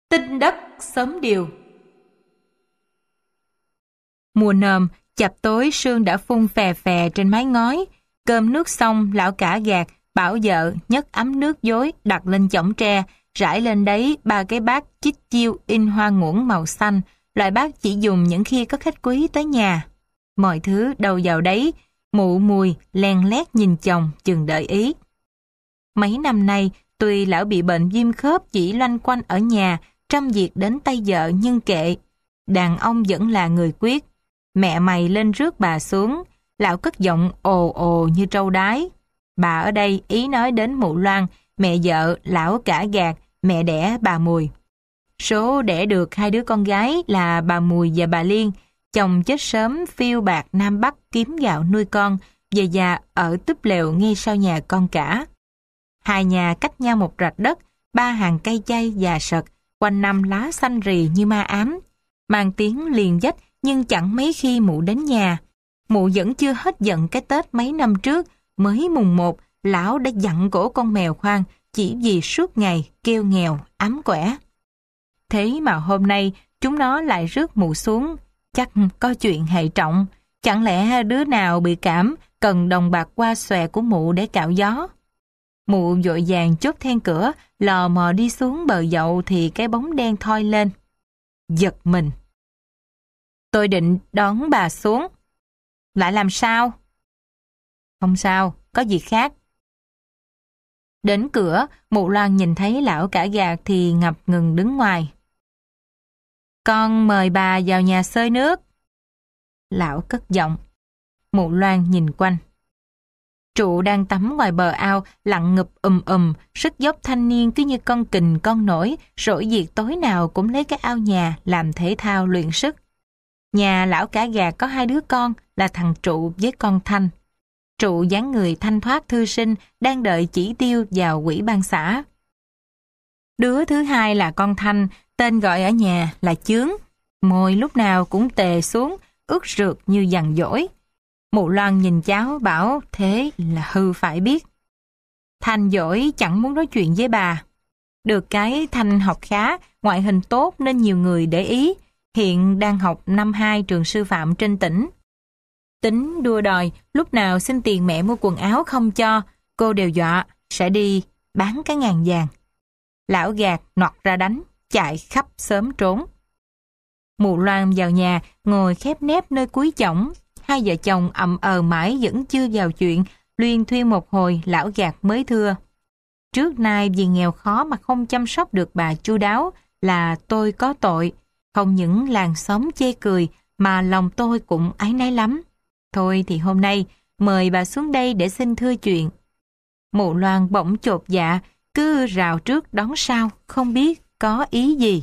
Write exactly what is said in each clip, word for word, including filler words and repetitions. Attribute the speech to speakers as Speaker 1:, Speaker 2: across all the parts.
Speaker 1: Tinh đất xóm điều.
Speaker 2: Mùa nồm, chập tối sương đã phun phè phè trên mái ngói. Cơm nước xong, lão cả gạt, bảo vợ nhấc ấm nước dối đặt lên chõng tre, rải lên đấy ba cái bát chích chiêu in hoa nguỗng màu xanh, loại bát chỉ dùng những khi có khách quý tới nhà. Mọi thứ đâu vào đấy, mụ Mùi len lét nhìn chồng chừng đợi ý. Mấy năm nay, tuy lão bị bệnh viêm khớp chỉ loanh quanh ở nhà, trăm việc đến tay vợ nhưng kệ. Đàn ông vẫn là người quyết. Mẹ mày lên rước bà xuống, lão cất giọng ồ ồ như trâu đái. Bà ở đây ý nói đến mụ Loan, mẹ vợ lão cả gạt, mẹ đẻ bà Mùi. Số đẻ được hai đứa con gái là bà Mùi và bà Liên. Chồng chết sớm phiêu bạc Nam Bắc kiếm gạo nuôi con, về già ở túp lều ngay sau nhà con cả. Hai nhà cách nhau một rạch đất, ba hàng cây chay già sật, quanh năm lá xanh rì như ma ám. Mang tiếng liền dách nhưng chẳng mấy khi mụ đến nhà. Mụ vẫn chưa hết giận cái Tết mấy năm trước, mới mùng một, lão đã dặn cổ con mèo khoan chỉ vì suốt ngày kêu nghèo, ám quẻ. Thế mà hôm nay chúng nó lại rước mụ xuống, chắc có chuyện hệ trọng. Chẳng lẽ đứa nào bị cảm cần đồng bạc qua xòe của mụ để cạo gió? Mụ vội vàng chốt then cửa, lò mò đi xuống bờ dậu thì cái bóng đen thoi lên. Giật mình. Tôi định đón bà xuống. Lại làm sao? Không sao, có việc khác. Đến cửa, mụ Loan nhìn thấy lão cả gạt thì ngập ngừng đứng ngoài. Con mời bà vào nhà xơi nước. Lão cất giọng. Mụ Loan nhìn quanh. Trụ đang tắm ngoài bờ ao, lặn ngụp ùm ùm, sức dốc thanh niên cứ như con kình con nổi, rỗi việc tối nào cũng lấy cái ao nhà làm thể thao luyện sức. Nhà lão cả gạt có hai đứa con là thằng Trụ với con Thanh. Trụ dáng người thanh thoát thư sinh, đang đợi chỉ tiêu vào ủy ban xã. Đứa thứ hai là con Thanh, tên gọi ở nhà là Chướng. Môi lúc nào cũng tề xuống, ướt rượt như dằn dỗi. Mụ Loan nhìn cháu bảo thế là hư phải biết. Thanh dỗi chẳng muốn nói chuyện với bà. Được cái Thanh học khá, ngoại hình tốt nên nhiều người để ý. Hiện đang học năm hai trường sư phạm trên tỉnh. Tính đua đòi, lúc nào xin tiền mẹ mua quần áo không cho, cô đều dọa sẽ đi bán cái ngàn vàng. Lão gạt nọt ra đánh, chạy khắp xóm trốn. Mụ Loan vào nhà, ngồi khép nép nơi cuối chõng. Hai vợ chồng ậm ờ mãi vẫn chưa vào chuyện, luyên thuyên một hồi lão gạt mới thưa. Trước nay vì nghèo khó mà không chăm sóc được bà chu đáo là tôi có tội. Không những làng xóm chê cười mà lòng tôi cũng áy náy lắm. Thôi thì hôm nay mời bà xuống đây để xin thưa chuyện. Mụ Loan bỗng chột dạ, cứ rào trước đón sau, không biết có ý gì.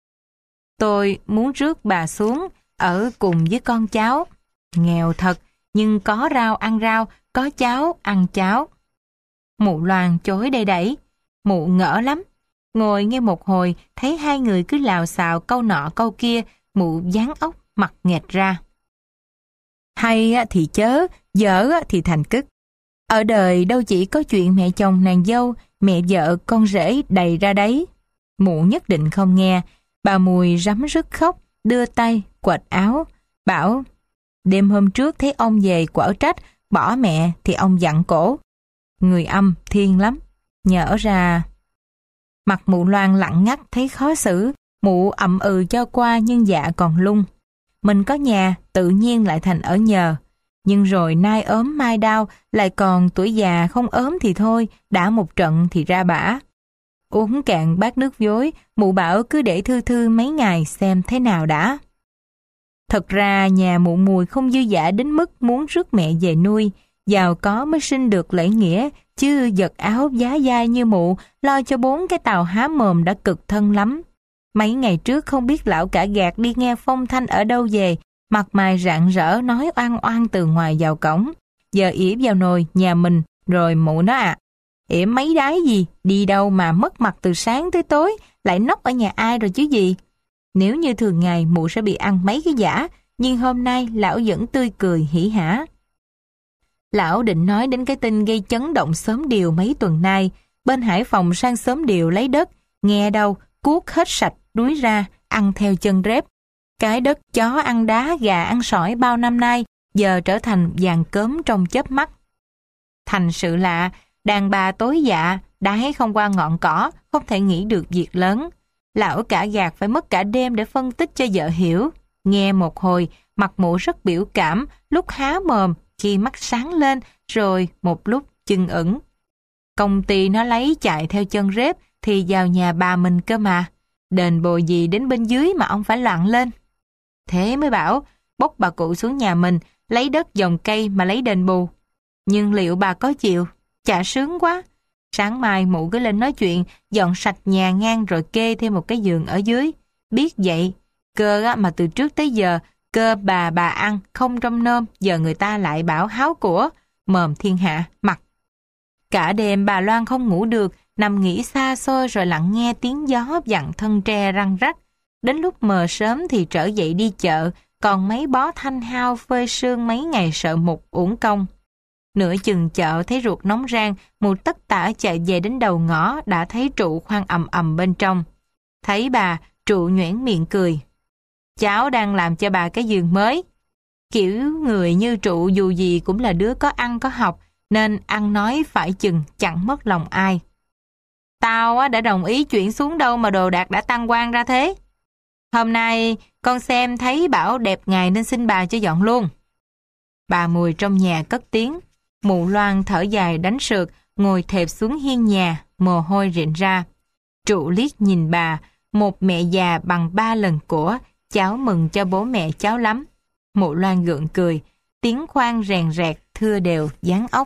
Speaker 2: Tôi muốn rước bà xuống ở cùng với con cháu. Nghèo thật, nhưng có rau ăn rau, có cháo ăn cháo. Mụ Loan chối đầy đẩy. Mụ ngỡ lắm. Ngồi nghe một hồi, thấy hai người cứ lào xào câu nọ câu kia, mụ dán ốc, mặt nghẹt ra. Hay thì chớ, dở thì thành cứt. Ở đời đâu chỉ có chuyện mẹ chồng nàng dâu, mẹ vợ con rể đầy ra đấy. Mụ nhất định không nghe. Bà Mùi rắm rứt khóc, đưa tay, quệt áo, bảo đêm hôm trước thấy ông về quở trách, bỏ mẹ thì ông dặn cổ. Người âm thiên lắm, nhỡ ra... Mặt mụ Loan lặng ngắt thấy khó xử, mụ ậm ừ cho qua nhưng dạ còn lung. Mình có nhà, tự nhiên lại thành ở nhờ. Nhưng rồi nay ốm mai đau, lại còn tuổi già không ốm thì thôi, đã một trận thì ra bả. Uống cạn bát nước vối, mụ bảo cứ để thư thư mấy ngày xem thế nào đã. Thật ra nhà mụ Mùi không dư dả đến mức muốn rước mẹ về nuôi, giàu có mới sinh được lễ nghĩa, chứ giật áo giá dai như mụ, lo cho bốn cái tàu há mồm đã cực thân lắm. Mấy ngày trước không biết lão cả gạt đi nghe phong thanh ở đâu về, mặt mày rạng rỡ nói oan oan từ ngoài vào cổng. Giờ ỉa vào nồi nhà mình, rồi mụ nó à, ỉa mấy đái gì, đi đâu mà mất mặt từ sáng tới tối, lại nóc ở nhà ai rồi chứ gì. Nếu như thường ngày mụ sẽ bị ăn mấy cái giả, nhưng hôm nay lão vẫn tươi cười hỉ hả. Lão định nói đến cái tin gây chấn động xóm Điều mấy tuần nay, bên Hải Phòng sang xóm Điều lấy đất, nghe đâu cuốc hết sạch đúi ra, ăn theo chân rếp. Cái đất chó ăn đá, gà ăn sỏi bao năm nay, giờ trở thành vàng cớm trong chớp mắt. Thành sự lạ, đàn bà tối dạ, đái không qua ngọn cỏ, không thể nghĩ được việc lớn. Lão cả gạt phải mất cả đêm để phân tích cho vợ hiểu. Nghe một hồi, mặt mụ rất biểu cảm, lúc há mồm, khi mắt sáng lên, rồi một lúc chưng ửng. Công ty nó lấy chạy theo chân rếp thì vào nhà bà mình cơ mà. Đền bù gì đến bên dưới mà ông phải loạn lên. Thế mới bảo, bốc bà cụ xuống nhà mình, lấy đất dòng cây mà lấy đền bù. Nhưng liệu bà có chịu? Chả sướng quá. Sáng mai mụ cứ lên nói chuyện, dọn sạch nhà ngang rồi kê thêm một cái giường ở dưới. Biết vậy, cơ á, mà từ trước tới giờ, cơ bà bà ăn, không trong nôm, giờ người ta lại bảo háo của, mồm thiên hạ, mặt. Cả đêm bà Loan không ngủ được, nằm nghỉ xa xôi rồi lặng nghe tiếng gió vặn thân tre răng rắc. Đến lúc mờ sớm thì trở dậy đi chợ, còn mấy bó thanh hao phơi sương mấy ngày sợ mục uổng công. Nửa chừng chợ thấy ruột nóng rang, một tất tả chạy về đến đầu ngõ đã thấy trụ khoan ầm ầm bên trong. Thấy bà, trụ nhoẻn miệng cười. Cháu đang làm cho bà cái giường mới. Kiểu người như trụ dù gì cũng là đứa có ăn có học, nên ăn nói phải chừng chẳng mất lòng ai. Tao đã đồng ý chuyển xuống đâu mà đồ đạc đã tăng quan ra thế. Hôm nay con xem thấy bảo đẹp ngày nên xin bà cho dọn luôn. Bà Mùi trong nhà cất tiếng. Mụ Loan thở dài đánh sượt, ngồi thẹp xuống hiên nhà, mồ hôi rịn ra. Trụ liếc nhìn bà, một mẹ già bằng ba lần của, cháu mừng cho bố mẹ cháu lắm. Mụ Loan gượng cười, tiếng khoan rèn rẹt, thưa đều, dán ốc.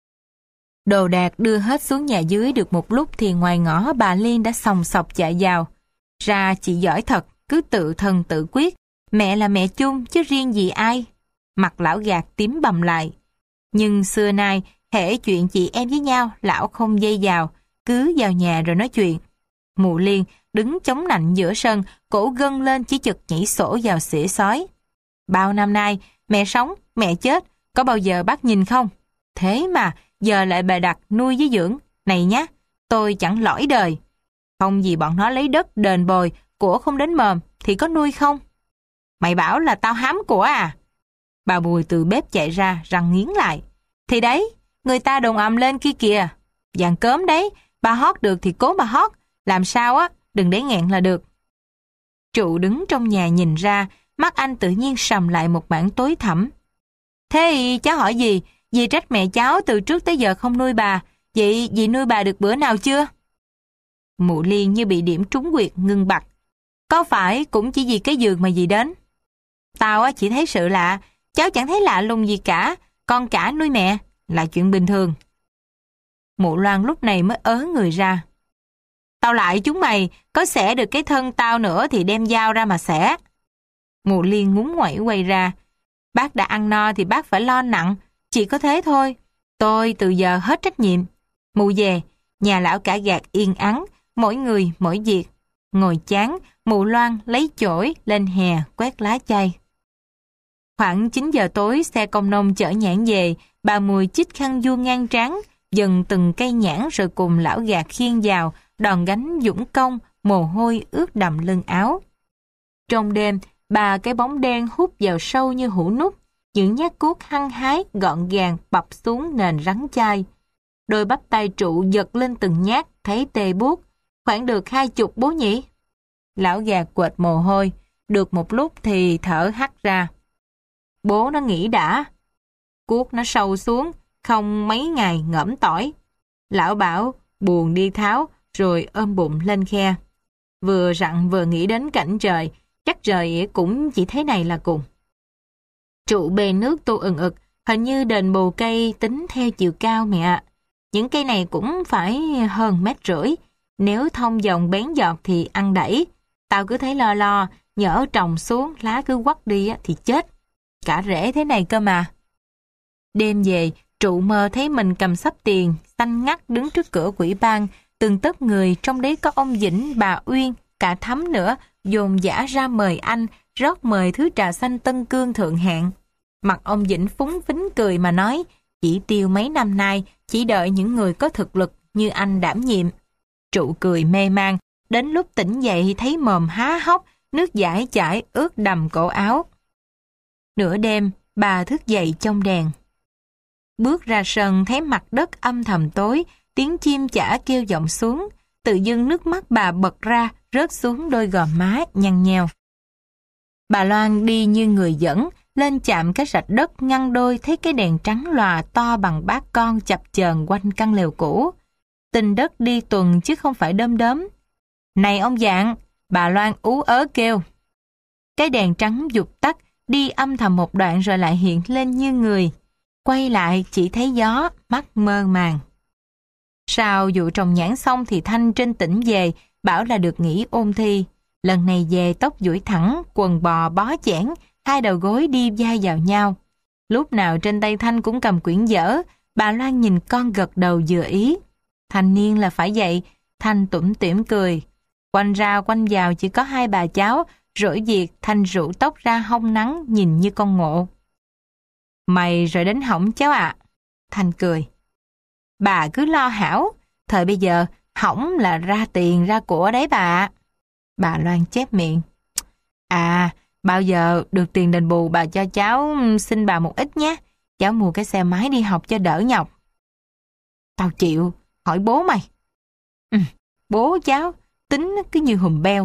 Speaker 2: Đồ đạc đưa hết xuống nhà dưới được một lúc thì ngoài ngõ bà Liên đã sòng sọc chạy vào. Ra chị giỏi thật, cứ tự thân tự quyết, mẹ là mẹ chung chứ riêng gì ai. Mặt lão gạt tím bầm lại. Nhưng xưa nay, hễ chuyện chị em với nhau, lão không dây vào, cứ vào nhà rồi nói chuyện. Mụ Liên đứng chống nạnh giữa sân, cổ gân lên chỉ chực nhảy sổ vào xỉa xói. Bao năm nay, mẹ sống, mẹ chết, có bao giờ bác nhìn không? Thế mà, giờ lại bày đặt nuôi với dưỡng. Này nhá, tôi chẳng lỗi đời. Không gì bọn nó lấy đất đền bồi, của không đến mồm, thì có nuôi không? Mày bảo là tao hám của à? Bà Bùi từ bếp chạy ra, răng nghiến lại. Thì đấy, người ta đồn ầm lên kia kìa. Vàng cớm đấy, bà hót được thì cố mà hót. Làm sao á, đừng để nghẹn là được. Trụ đứng trong nhà nhìn ra, mắt anh tự nhiên sầm lại một mảng tối thẳm. Thế thì cháu hỏi gì? Dì trách mẹ cháu từ trước tới giờ không nuôi bà. Vậy dì nuôi bà được bữa nào chưa? Mụ Liên như bị điểm trúng quyệt ngưng bặt. Có phải cũng chỉ vì cái giường mà dì đến? Tao á chỉ thấy sự lạ, cháu chẳng thấy lạ lùng gì cả. Con cả nuôi mẹ là chuyện bình thường. Mụ Loan lúc này mới ớ người ra. Tao lại chúng mày, có xẻ được cái thân tao nữa thì đem dao ra mà xẻ. Mụ Liên ngúng nguẩy quay ra. Bác đã ăn no thì bác phải lo nặng, chỉ có thế thôi. Tôi từ giờ hết trách nhiệm. Mụ về, nhà lão cả gạt yên ắng, mỗi người mỗi việc. Ngồi chán, mụ Loan lấy chổi lên hè quét lá chay. Khoảng chín giờ tối, xe công nông chở nhãn về, bà Mùi chích khăn vuông ngang trán, dần từng cây nhãn rồi cùng lão gạt khiêng vào, đòn gánh dũng công, mồ hôi ướt đầm lưng áo. Trong đêm, bà cái bóng đen hút vào sâu như hũ nút, những nhát cuốc hăng hái gọn gàng bập xuống nền rắn chai. Đôi bắp tay trụ giật lên từng nhát, thấy tê buốt, khoảng được hai chục bố nhỉ. Lão gạt quệt mồ hôi, được một lúc thì thở hắt ra. Bố nó nghĩ đã. Cuốc nó sâu xuống, không mấy ngày ngẫm tỏi. Lão bảo buồn đi tháo, rồi ôm bụng lên khe. Vừa rặn vừa nghĩ đến cảnh trời, chắc trời cũng chỉ thế này là cùng. Trụ bê nước tu ừng ực, hình như đền bù cây tính theo chiều cao mẹ ạ. Những cây này cũng phải hơn mét rưỡi. Nếu thông dòng bén giọt thì ăn đẩy. Tao cứ thấy lo lo, nhỡ trồng xuống lá cứ quắt đi thì chết. Cả rễ thế này cơ mà. Đêm về, trụ mơ thấy mình cầm xấp tiền, xanh ngắt đứng trước cửa quỹ ban, từng tấc người trong đấy có ông Vĩnh, bà Uyên, cả Thắm nữa, dồn dã ra mời anh, rót mời thứ trà xanh Tân Cương thượng hạng. Mặt ông Vĩnh phúng phính cười mà nói, chỉ tiêu mấy năm nay, chỉ đợi những người có thực lực như anh đảm nhiệm. Trụ cười mê man, đến lúc tỉnh dậy thấy mồm há hốc, nước dãi chảy ướt đầm cổ áo. Nửa đêm, bà thức dậy trong đèn. Bước ra sân thấy mặt đất âm thầm tối, tiếng chim chả kêu vọng xuống, tự dưng nước mắt bà bật ra, rớt xuống đôi gò má nhăn nheo. Bà Loan đi như người dẫn, lên chạm cái rạch đất ngăn đôi thấy cái đèn trắng lòa to bằng bát con chập chờn quanh căn lều cũ. Tình đất đi tuần chứ không phải đom đóm. Này ông Dạng, bà Loan ú ớ kêu. Cái đèn trắng vụt tắt, đi âm thầm một đoạn rồi lại hiện lên như người. Quay lại chỉ thấy gió, mắt mơ màng. Sau vụ trồng nhãn xong thì Thanh trên tỉnh về, bảo là được nghỉ ôn thi. Lần này về tóc duỗi thẳng, quần bò bó chẽn, hai đầu gối đi vai vào nhau. Lúc nào trên tay Thanh cũng cầm quyển vở, bà Loan nhìn con gật đầu vừa ý. Thanh niên là phải vậy, Thanh tủm tỉm cười. Quanh ra quanh vào chỉ có hai bà cháu, rỗi việc Thanh rủ tóc ra hông nắng nhìn như con ngộ. Mày rồi đến hỏng cháu ạ. À. Thanh cười. Bà cứ lo hảo, thời bây giờ hỏng là ra tiền ra của đấy bà. Bà Loan chép miệng. À, bao giờ được tiền đền bù bà cho cháu xin bà một ít nhé. Cháu mua cái xe máy đi học cho đỡ nhọc. Tao chịu, hỏi bố mày. Ừ, bố cháu, tính cứ như hùm beo.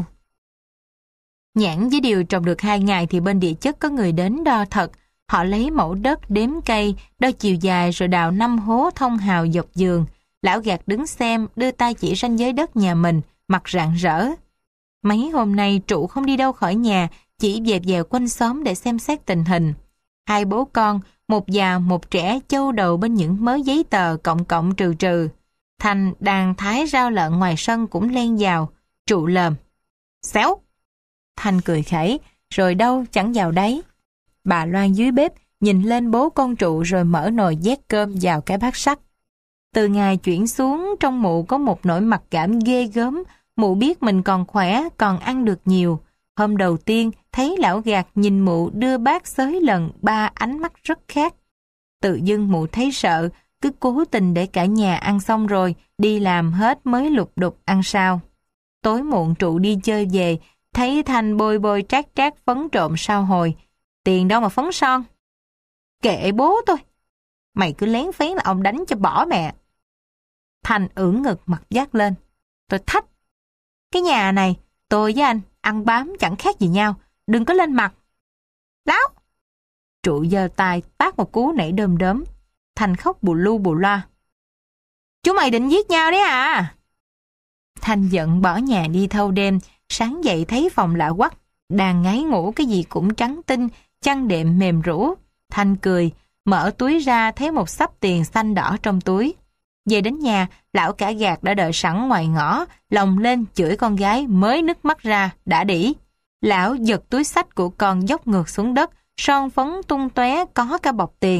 Speaker 2: Nhãn với điều trồng được hai ngày thì bên địa chất có người đến đo thật. Họ lấy mẫu đất đếm cây, đo chiều dài rồi đào năm hố thông hào dọc giường. Lão Gạt đứng xem, đưa tay chỉ ranh giới đất nhà mình, mặt rạng rỡ. Mấy hôm nay trụ không đi đâu khỏi nhà, chỉ dẹp dẹp quanh xóm để xem xét tình hình. Hai bố con, một già một trẻ châu đầu bên những mớ giấy tờ cộng cộng trừ trừ. Thành đang thái rau lợn ngoài sân cũng len vào, trụ lờm. Xéo! Thanh cười khẩy, rồi đâu chẳng vào đấy. Bà Loan dưới bếp nhìn lên bố con trụ rồi mở nồi vét cơm vào cái bát sắt. Từ ngày chuyển xuống trong mụ có một nỗi mặc cảm ghê gớm, mụ biết mình còn khỏe, còn ăn được nhiều. Hôm đầu tiên thấy lão Gạt nhìn mụ đưa bát xới lần ba ánh mắt rất khác. Tự dưng mụ thấy sợ, cứ cố tình để cả nhà ăn xong rồi, đi làm hết mới lục đục ăn sao. Tối muộn trụ đi chơi về, thấy Thanh bôi bôi trát trát phấn trộm sao hồi. Tiền đâu mà phấn son. Kệ bố tôi. Mày cứ lén phén là ông đánh cho bỏ mẹ. Thanh ưỡn ngực mặt dát lên. Tôi thách. Cái nhà này, tôi với anh ăn bám chẳng khác gì nhau. Đừng có lên mặt. Láo. Trụ giơ tay tát một cú nảy đơm đớm. Thanh khóc bù lu bù loa. Chúng mày định giết nhau đấy à? Thanh giận bỏ nhà đi thâu đêm. Sáng dậy thấy phòng lạ quắc. Đang ngáy ngủ cái gì cũng trắng tinh, chăn đệm mềm rũ. Thanh cười, mở túi ra thấy một xấp tiền xanh đỏ trong túi. Về đến nhà, lão cả Gạt đã đợi sẵn ngoài ngõ, lồng lên chửi con gái mới nứt mắt ra, đã đỉ. Lão giật túi xách của con dốc ngược xuống đất, son phấn tung tóe có cả bọc tiền.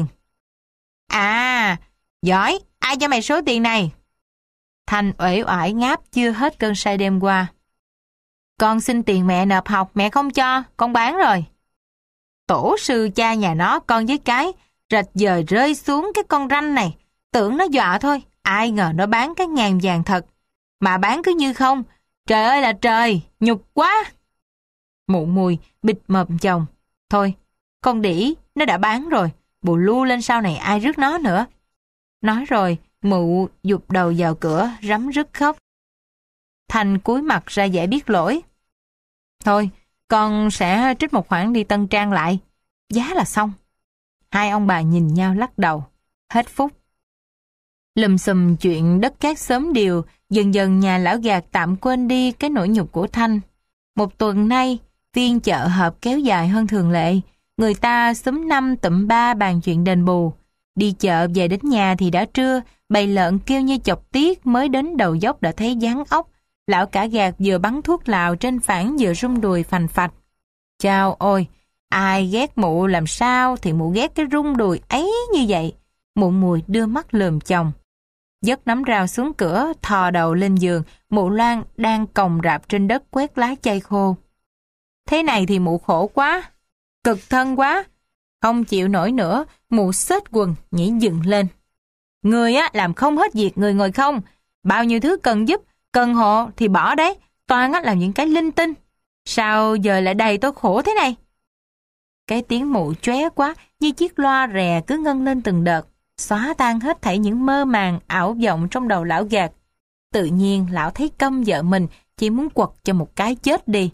Speaker 2: À, giỏi, ai cho mày số tiền này? Thanh uể oải ngáp chưa hết cơn say đêm qua. Con xin tiền mẹ nộp học, mẹ không cho, con bán rồi. Tổ sư cha nhà nó con với cái, rạch dời rơi xuống cái con ranh này. Tưởng nó dọa thôi, ai ngờ nó bán cái ngàn vàng thật. Mà bán cứ như không, trời ơi là trời, nhục quá. Mụ Mùi bịt mồm chồng. Thôi, con đĩ, nó đã bán rồi, bù lu lên sau này ai rước nó nữa. Nói rồi, mụ giục đầu vào cửa, rắm rứt khóc. Thanh cúi mặt ra vẻ biết lỗi. Thôi, con sẽ trích một khoản đi Tân Trang lại. Giá là xong. Hai ông bà nhìn nhau lắc đầu. Hết phút. Lùm xùm chuyện đất cát sớm điều, dần dần nhà lão Gạt tạm quên đi cái nỗi nhục của Thanh. Một tuần nay, phiên chợ họp kéo dài hơn thường lệ. Người ta xúm năm tụm ba bàn chuyện đền bù. Đi chợ về đến nhà thì đã trưa, bầy lợn kêu như chọc tiết mới đến đầu dốc đã thấy gián ốc. Lão cả Gạt vừa bắn thuốc lào trên phản vừa rung đùi phành phạch. Chao ôi, ai ghét mụ làm sao thì mụ ghét cái rung đùi ấy như vậy. Mụ Mùi đưa mắt lườm chồng. Dứt nắm rau xuống cửa, thò đầu lên giường, mụ Loan đang còng rạp trên đất quét lá chay khô. Thế này thì mụ khổ quá, cực thân quá. Không chịu nổi nữa, mụ xết quần, nhảy dựng lên. Người á làm không hết việc người ngồi không. Bao nhiêu thứ cần giúp, cần hộ thì bỏ đấy. toàn á làm những cái linh tinh. Sao giờ lại đầy tôi khổ thế này? Cái tiếng mụ chóe quá, như chiếc loa rè cứ ngân lên từng đợt, xóa tan hết thảy những mơ màng, ảo vọng trong đầu lão gạt. Tự nhiên lão thấy căm vợ mình, chỉ muốn quật cho một cái chết đi.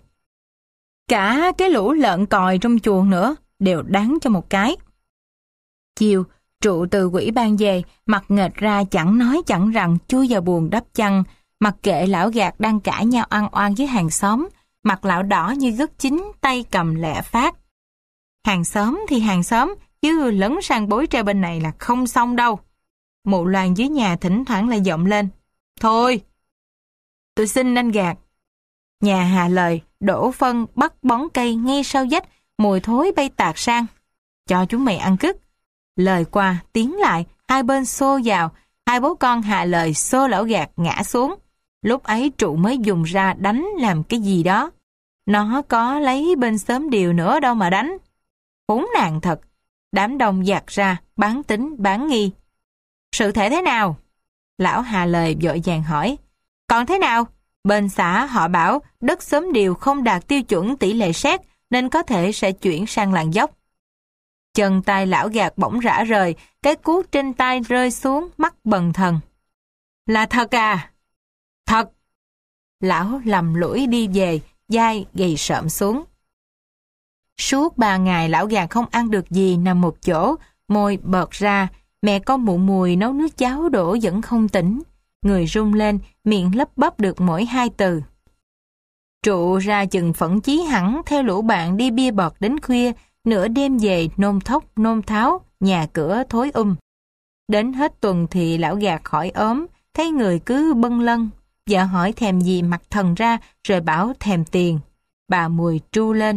Speaker 2: Cả cái lũ lợn còi trong chuồng nữa, đều đáng cho một cái. Chiều, trụ từ quỹ ban về, mặt nghệch ra chẳng nói chẳng rằng chui vào buồng đắp chăn, mặc kệ lão gạt đang cãi nhau ăn oan với hàng xóm, mặt lão đỏ như gất chín, tay cầm lẹ phát. Hàng xóm thì hàng xóm, chứ lấn sang bối tre bên này là không xong đâu. Mụ Loan dưới nhà thỉnh thoảng lại vọng lên. Thôi, tôi xin anh gạt. Nhà hà lời, đổ phân, bắt bón cây ngay sau vách, mùi thối bay tạt sang. Cho chúng mày ăn cứt. Lời qua, tiếng lại, hai bên xô vào, hai bố con hạ lời xô lão gạt ngã xuống. Lúc ấy trụ mới dùng ra đánh làm cái gì đó. Nó có lấy bên xóm điều nữa đâu mà đánh. Khốn nạn thật. Đám đông dạt ra, bán tính, bán nghi. Sự thể thế nào? Lão hà lời vội vàng hỏi. Còn thế nào? Bên xã họ bảo đất xóm điều không đạt tiêu chuẩn tỷ lệ sét nên có thể sẽ chuyển sang làng dốc. Chân tay lão gạt bỗng rã rời, cái cuốc trên tay rơi xuống, mắt bần thần. Là thật à? Thật. Lão lầm lũi đi về, vai gầy sợm xuống. Suốt ba ngày lão gạt không ăn được gì, nằm một chỗ, môi bợt ra, mẹ con mụ mùi nấu nước cháo đổ vẫn không tỉnh. Người rung lên, miệng lấp bắp được mỗi hai từ. Trụ ra chừng phẫn chí hẳn theo lũ bạn đi bia bọt đến khuya, nửa đêm về nôn thốc nôn tháo, nhà cửa thối um. Đến hết tuần thì lão gạt khỏi ốm, thấy người cứ bâng lân. Vợ hỏi thèm gì mặt thần ra, rồi bảo thèm tiền. Bà mùi tru lên.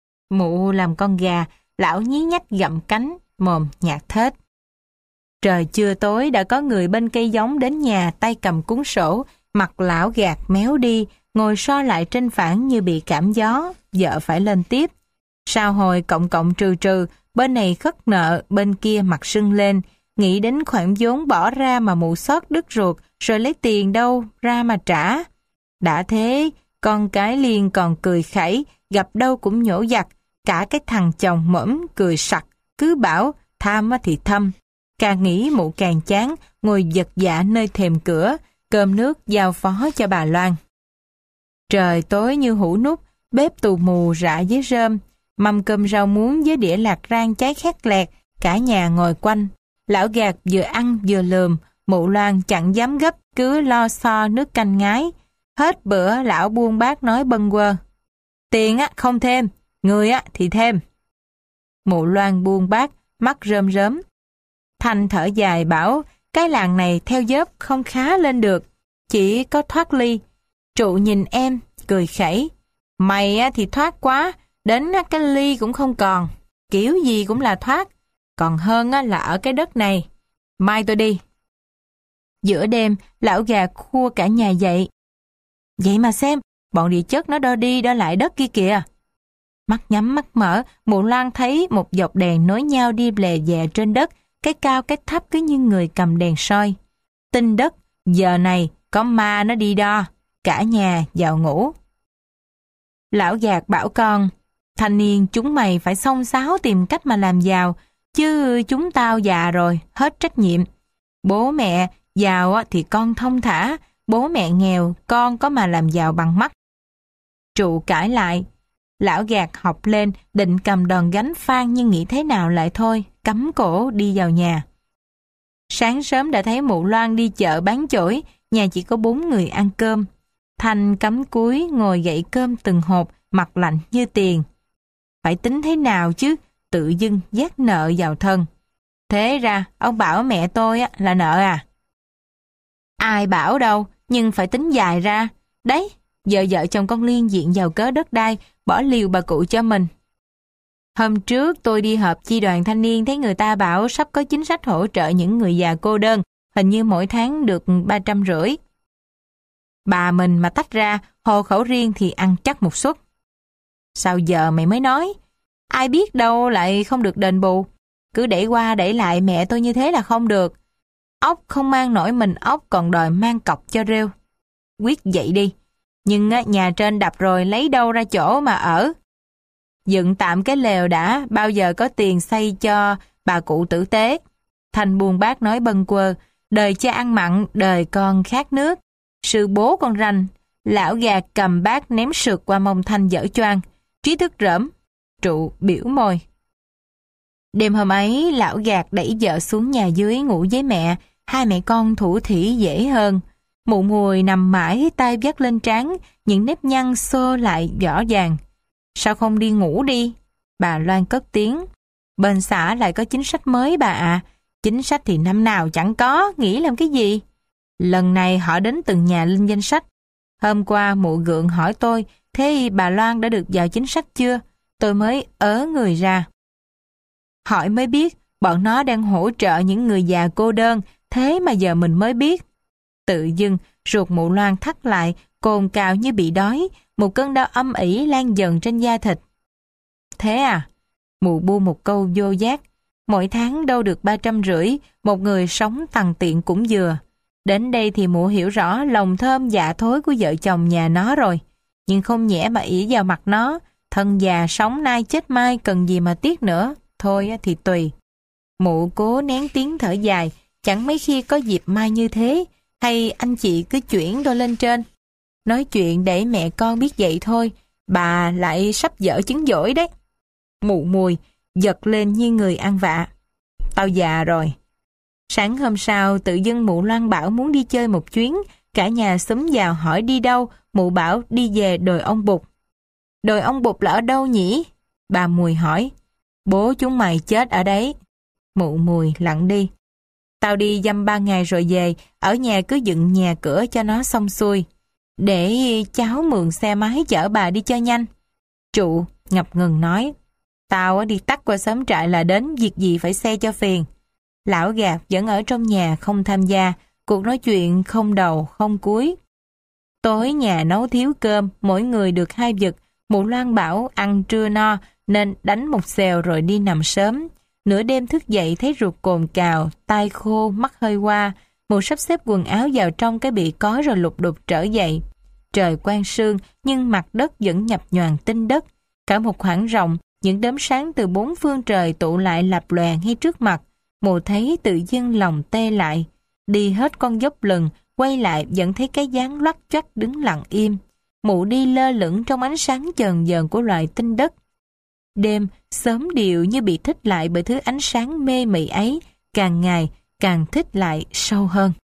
Speaker 2: Mụ làm con gà, lão nhí nhách gặm cánh, mồm nhạt thết. Trời chưa tối đã có người bên cây giống đến nhà, tay cầm cuốn sổ, mặt lão gạt méo đi, ngồi so lại trên phản như bị cảm gió, vợ phải lên tiếp. Sau hồi cộng cộng trừ trừ, bên này khất nợ, bên kia mặt sưng lên, nghĩ đến khoản vốn bỏ ra mà mụ xót đứt ruột, rồi lấy tiền đâu ra mà trả. Đã thế, con cái liền còn cười khẩy, gặp đâu cũng nhổ giặt, cả cái thằng chồng mõm cười sặc, cứ bảo tham thì thâm. Càng nghĩ mụ càng chán, ngồi giật dạ nơi thềm cửa, cơm nước giao phó cho bà Loan. Trời tối như hũ nút, bếp tù mù rạ với rơm, mâm cơm rau muống với đĩa lạc rang cháy khét lẹt, cả nhà ngồi quanh. Lão gạt vừa ăn vừa lườm, mụ Loan chẳng dám gấp, cứ lo xo nước canh ngái. Hết bữa lão buông bát nói bâng quơ. Tiền á không thêm, người á thì thêm. Mụ Loan buông bát, mắt rơm rớm. Thanh thở dài bảo, cái làng này theo dớp không khá lên được, chỉ có thoát ly. Trụ nhìn em, cười khẩy. Mày á thì thoát quá, đến cái ly cũng không còn, kiểu gì cũng là thoát, còn hơn á là ở cái đất này. Mai tôi đi. Giữa đêm, lão gà khua cả nhà dậy. Vậy mà xem, bọn địa chất nó đo đi đo lại đất kia kìa. Mắt nhắm mắt mở, mụ Loan thấy một dọc đèn nối nhau đi lè dè trên đất, cái cao cái thấp cứ như người cầm đèn soi. Tinh đất, giờ này có ma nó đi đo, cả nhà vào ngủ. Lão gạt bảo con, thanh niên chúng mày phải xông xáo tìm cách mà làm giàu, chứ chúng tao già rồi, hết trách nhiệm. Bố mẹ giàu thì con thông thả, bố mẹ nghèo con có mà làm giàu bằng mắt. Trụ cãi lại, lão gạt học lên định cầm đòn gánh phan nhưng nghĩ thế nào lại thôi, cắm cổ đi vào nhà. Sáng sớm đã thấy mụ Loan đi chợ bán chổi, nhà chỉ có bốn người ăn cơm. Thanh cắm cúi ngồi gậy cơm từng hộp, mặt lạnh như tiền. Phải tính thế nào chứ, tự dưng vác nợ vào thân. Thế ra, ông bảo mẹ tôi á, là nợ à? Ai bảo đâu, nhưng phải tính dài ra. Đấy, giờ vợ chồng con Liên diện vào cớ đất đai, bỏ liều bà cụ cho mình. Hôm trước tôi đi họp chi đoàn thanh niên thấy người ta bảo sắp có chính sách hỗ trợ những người già cô đơn, hình như mỗi tháng được ba trăm rưỡi. Bà mình mà tách ra, hộ khẩu riêng thì ăn chắc một suất. Sao giờ mày mới nói? Ai biết đâu lại không được đền bù. Cứ đẩy qua đẩy lại mẹ tôi như thế là không được. Ốc không mang nổi mình ốc còn đòi mang cọc cho rêu. Quyết dậy đi. Nhưng á, nhà trên đập rồi lấy đâu ra chỗ mà ở. Dựng tạm cái lều đã, bao giờ có tiền xây cho bà cụ tử tế. Thanh buông bát nói bâng quơ, đời cha ăn mặn, đời con khát nước. Sư bố con ranh. Lão gà cầm bát ném sượt qua mông Thanh dở choang. Trí thức rỡm. Trụ biểu môi. Đêm hôm ấy, lão gạt đẩy vợ xuống nhà dưới ngủ với mẹ. Hai mẹ con thủ thỉ dễ hơn. Mụ Mùi nằm mãi, tay vắt lên trán, những nếp nhăn xô lại rõ ràng. Sao không đi ngủ đi? Bà Loan cất tiếng. Bên xã lại có chính sách mới bà ạ. À. Chính sách thì năm nào chẳng có, nghĩ làm cái gì? Lần này họ đến từng nhà lên danh sách. Hôm qua mụ Gượng hỏi tôi, thế bà Loan đã được vào chính sách chưa? Tôi mới ớ người ra. Hỏi mới biết, bọn nó đang hỗ trợ những người già cô đơn, thế mà giờ mình mới biết. Tự dưng, ruột mụ Loan thắt lại, cồn cào như bị đói, một cơn đau âm ỉ lan dần trên da thịt. Thế à? Mụ bu một câu vô giác. Mỗi tháng đâu được ba trăm rưỡi, một người sống tằn tiện cũng vừa. Đến đây thì mụ hiểu rõ lòng thơm dạ thối của vợ chồng nhà nó rồi. Nhưng không nhẽ mà ỷ vào mặt nó, thân già sống nay chết mai cần gì mà tiếc nữa. Thôi thì tùy. Mụ cố nén tiếng thở dài, chẳng mấy khi có dịp mai như thế, hay anh chị cứ chuyển đôi lên trên. Nói chuyện để mẹ con biết vậy thôi, bà lại sắp dở trứng dỗi đấy. Mụ Mùi giật lên như người ăn vạ. Tao già rồi. Sáng hôm sau tự dưng mụ Loan bảo muốn đi chơi một chuyến, cả nhà xúm vào hỏi đi đâu, mụ bảo đi về đồi ông Bụt. Đồi ông Bụt là ở đâu nhỉ? Bà Mùi hỏi. Bố chúng mày chết ở đấy. Mụ Mùi lặng đi. Tao đi dăm ba ngày rồi về, ở nhà cứ dựng nhà cửa cho nó xong xuôi. Để cháu mượn xe máy chở bà đi cho nhanh. Trụ ngập ngừng nói. Tao đi tắt qua xóm trại là đến, việc gì phải xe cho phiền. Lão Gạt vẫn ở trong nhà không tham gia, cuộc nói chuyện không đầu không cuối. Tối nhà nấu thiếu cơm, mỗi người được hai vựt. Mụ Loan bảo ăn trưa no nên đánh một xèo rồi đi nằm sớm. Nửa đêm thức dậy thấy ruột cồn cào, tai khô, mắt hơi hoa. Mụ sắp xếp quần áo vào trong cái bị cói rồi lục đục trở dậy. Trời quang sương nhưng mặt đất vẫn nhập nhoàng tinh đất. Cả một khoảng rộng, những đốm sáng từ bốn phương trời tụ lại lập lòe ngay trước mặt. Mụ thấy tự dưng lòng tê lại. Đi hết con dốc lừng, quay lại vẫn thấy cái dáng loắt choắt đứng lặng im. Mụ đi lơ lửng trong ánh sáng chờn vờn của loài tinh đất. Đêm, sớm điệu như bị thích lại bởi thứ ánh sáng mê mị ấy, càng ngày càng thích lại sâu hơn.